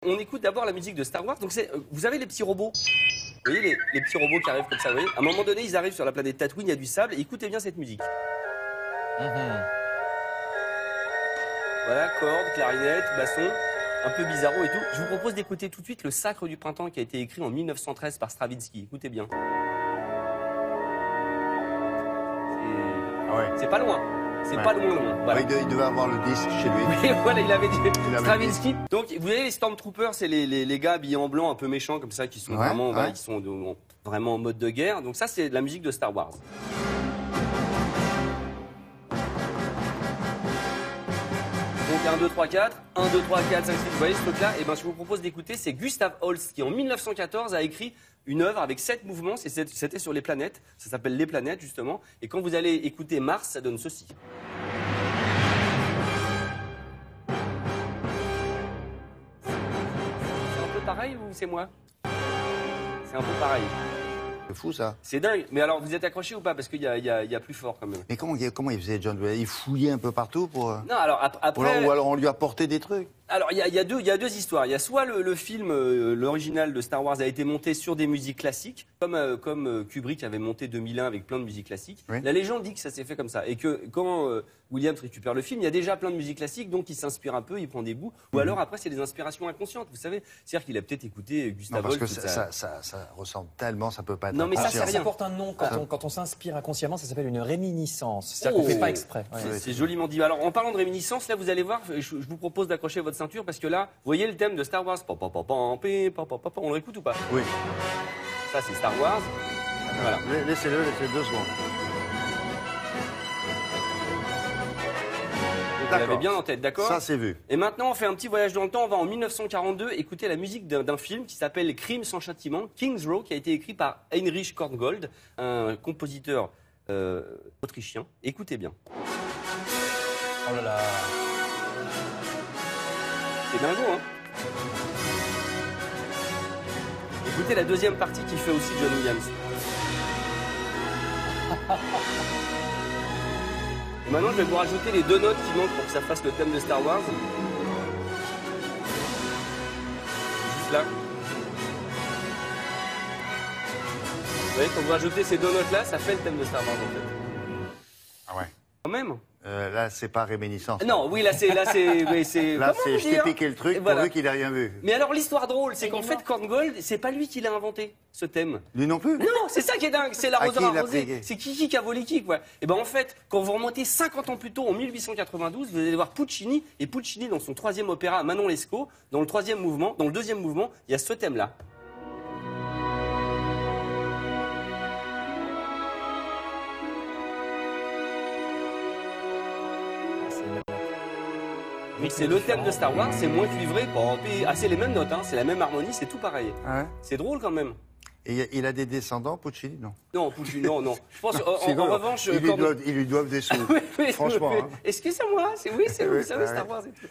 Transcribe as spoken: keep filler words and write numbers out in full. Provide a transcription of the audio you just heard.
On écoute d'abord la musique de Star Wars. Donc c'est, euh, vous avez les petits robots. Vous voyez les, les petits robots qui arrivent comme ça. Vous voyez, à un moment donné, ils arrivent sur la planète Tatooine, il y a du sable. Et écoutez bien cette musique. Mm-hmm. Voilà, cordes, clarinette, basson, un peu bizarro et tout. Je vous propose d'écouter tout de suite le Sacre du printemps qui a été écrit en mille neuf cent treize par Stravinsky. Écoutez bien. Ah ouais. C'est pas loin. C'est Ouais. pas loin, loin. Voilà. Ouais, il devait avoir le disque chez lui. Et voilà, il avait dit Il avait Stravinsky. Donc, vous voyez, les Stormtroopers, c'est les, les, les gars habillés en blanc, un peu méchants comme ça, qui sont Ouais, vraiment, ouais. voilà, qui sont de- en- vraiment en mode de guerre. Donc ça, c'est la musique de Star Wars. Donc un, deux, trois, quatre, un, deux, trois, quatre, cinq, six, vous voyez ce truc-là? Et ben, je vous propose d'écouter, c'est Gustav Holst qui en mille neuf cent quatorze a écrit une œuvre avec sept mouvements, c'est- c'était sur les planètes, ça s'appelle Les Planètes justement, et quand vous allez écouter Mars, ça donne ceci. C'est un peu pareil ou c'est moi? C'est un peu pareil. C'est fou ça. C'est dingue, mais alors vous êtes accroché ou pas? Parce qu'il y a, il y a- il y a plus fort quand même. Mais comment, comment il faisait John Williams? Il fouillait un peu partout pour. euh, Non, alors ap- Ou après... alors, ou alors on lui apportait des trucs. Alors, il y a, il y a deux, il y a deux histoires. Il y a soit le, le film, euh, l'original de Star Wars a été monté sur des musiques classiques, comme, euh, comme euh, Kubrick avait monté deux mille un avec plein de musiques classiques. Oui. La légende dit que ça s'est fait comme ça. Et que quand euh, Williams récupère le film, il y a déjà plein de musiques classiques, donc il s'inspire un peu, il prend des bouts. Ou alors après, c'est des inspirations inconscientes, vous savez. C'est-à-dire qu'il a peut-être écouté Non, Gustave parce que Holst, ça, tout ça, ça, ça ressemble tellement, ça peut pas être. Non, mais ça, inconscient. c'est rien. Ça porte un nom quand Ah. on, quand on s'inspire inconsciemment, ça s'appelle une réminiscence. C'est-à-dire Oh. qu'on ne fait pas exprès. Ouais. C'est- C'est joliment dit. Alors, en parlant de réminiscence, là, vous allez voir, je, je vous propose d'accrocher votre ceinture parce que là, vous voyez le thème de Star Wars. Pa, pa, pa, pa, pi, pa, pa, pa, pa. On le réécoute ou pas? Oui. Ça, c'est Star Wars. Voilà. La- Laissez-le, laissez-le deux secondes. Vous l'avez bien en tête, d'accord? Ça, c'est vu. Et maintenant, on fait un petit voyage dans le temps. On va en mille neuf cent quarante-deux écouter la musique d'un d'un film qui s'appelle Crime sans châtiment, King's Row, qui a été écrit par Heinrich Korngold, un compositeur euh, autrichien. Écoutez bien. Oh là là. C'est dingo, hein? Écoutez la deuxième partie qui fait aussi John Williams. Et maintenant, je vais vous rajouter les deux notes qui manquent pour que ça fasse le thème de Star Wars. Juste là. Vous voyez, quand vous rajoutez ces deux notes-là, ça fait le thème de Star Wars, en fait. Ah ouais. Quand même. Euh, là, c'est pas réminiscence. Non, oui, là, c'est... Là, c'est, oui, c'est- Là, comment c'est vous je t'ai dire piqué le truc Voilà. pourvu qu'il ait rien vu. Mais alors, l'histoire drôle, c'est qu'en fait, Korngold, c'est pas lui qui l'a inventé, ce thème. Lui non plus. Non, c'est ça qui est dingue, c'est À l'arroseur qui il l'a arrosé. piqué C'est Kiki qui a volé qui, quoi. Et ben en fait, quand vous remontez cinquante ans plus tôt, en mille huit cent quatre-vingt-douze, vous allez voir Puccini, et Puccini, dans son troisième opéra, Manon Lescaut, dans le troisième mouvement, dans le deuxième mouvement, il y a ce thème-là. Donc c'est le thème de Star Wars, c'est moins cuivré, bon, puis- ah, c'est les mêmes notes, hein, c'est la même harmonie, c'est tout pareil. Ah ouais. C'est drôle quand même. Et il a- il a des descendants, Puccini? Non. Non, Puccini, non, non. Je pense, en, Sinon, en revanche, ils lui, Korn- doivent, ils lui doivent des sous. Oui, oui, Franchement. oui. hein. Excusez-moi, c'est oui, c'est vous Oui, savez ouais. Star Wars et tout.